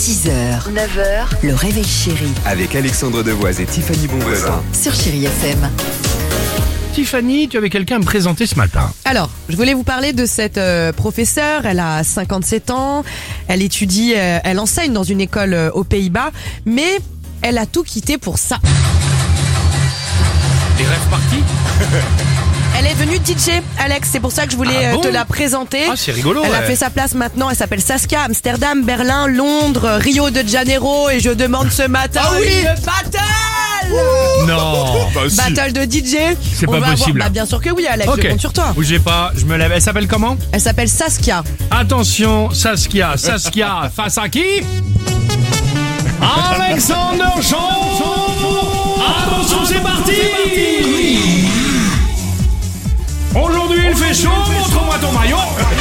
6h, 9h, le réveil chéri Avec Alexandre Devoise et Tiffany Bonvoisin. sur Chéri FM. Tiffany, tu avais quelqu'un à me présenter ce matin. Alors, je voulais vous parler de cette professeure. Elle a 57 ans. Elle étudie, elle enseigne dans une école aux Pays-Bas, mais elle a tout quitté pour ça. Les rêves partis. Elle est devenue DJ, Alex. C'est pour ça que je voulais Ah bon te la présenter. Ah, c'est rigolo. Elle a ouais. fait sa place maintenant. Elle s'appelle Saskia. Amsterdam, Berlin, Londres, Rio de Janeiro. Et je demande ce matin une battle. Non. Battle de DJ. C'est On pas va possible. voir. Bah, bien sûr que oui, Alex. Ok. Je compte sur toi. Bougez pas, je me lève. Elle s'appelle comment? Elle s'appelle Saskia. Attention, Saskia. Saskia, face à qui? Alexander Shaw. Attention, c'est parti. Aujourd'hui, il fait chaud. Montre-moi ton maillot.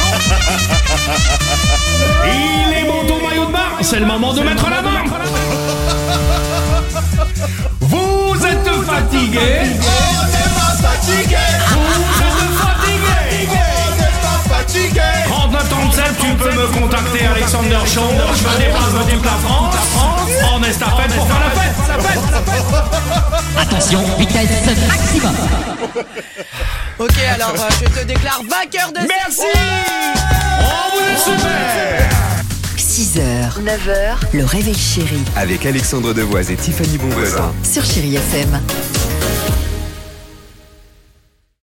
Il est bon ton maillot de bain. C'est le moment de mettre la main. Vous êtes fatigué. Vous êtes fatigué. 3937, tu peux me contacter Alexander Shaw. Je me déplace dans toute la France. En estafette pour faire la fête. Attention, vitesse maximum. Ok, alors je te déclare vainqueur de Merci. cette Oh, vous êtes super. 6h, 9h, le réveil chéri Avec Alexandre Devoise et Tiffany Bonvoisin. sur Chéri FM.